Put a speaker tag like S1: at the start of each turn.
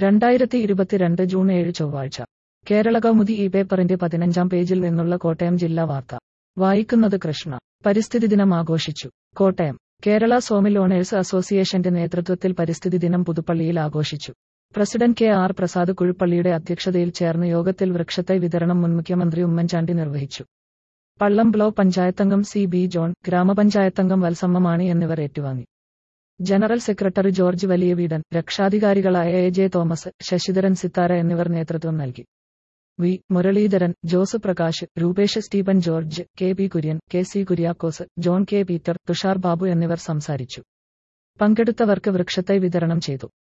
S1: 2022 June 7 ചൊവ്വാഴ്ച കേരളകൗമുദി ഈ പേപ്പറിന്റെ 15-ാം പേജിൽ നിന്നുള്ള കോട്ടയം ജില്ലാ വാർത്ത വായിക്കുന്നത് കൃഷ്ണ. പരിസ്ഥിതി ദിനം ആഘോഷിച്ചു. കോട്ടയം. കേരള സോമിൽ ഓണേഴ്സ് അസോസിയേഷന്റെ നേതൃത്വത്തിൽ പരിസ്ഥിതി ദിനം പുതുപ്പള്ളിയിൽ ആഘോഷിച്ചു. പ്രസിഡന്റ് KR പ്രസാദ് കുഴുപ്പള്ളിയുടെ അധ്യക്ഷതയിൽ ചേർന്ന യോഗത്തിൽ വൃക്ഷത്തൈ വിതരണം മുൻ മുഖ്യമന്ത്രി ഉമ്മൻചാണ്ടി നിർവഹിച്ചു. പള്ളം ബ്ലോക്ക് പഞ്ചായത്തംഗം CB ജോൺ, ഗ്രാമപഞ്ചായത്തംഗം വത്സമ്മ മാണി എന്നിവർ ഏറ്റുവാങ്ങി. ജനറൽ സെക്രട്ടറി ജോർജ് വലിയവീടൻ, രക്ഷാധികാരികളായ AJ തോമസ്, ശശിധരൻ സിത്താര എന്നിവർ നേതൃത്വം നൽകി. V. Muraleedharan, Jose Prakash, Rupesh Stephen George, KP Kurian, KC Kuriakose, John K. Peter, Thushar Babu എന്നിവർ സംസാരിച്ചു. പങ്കെടുത്തവർക്ക് വൃക്ഷത്തൈ വിതരണം ചെയ്തു.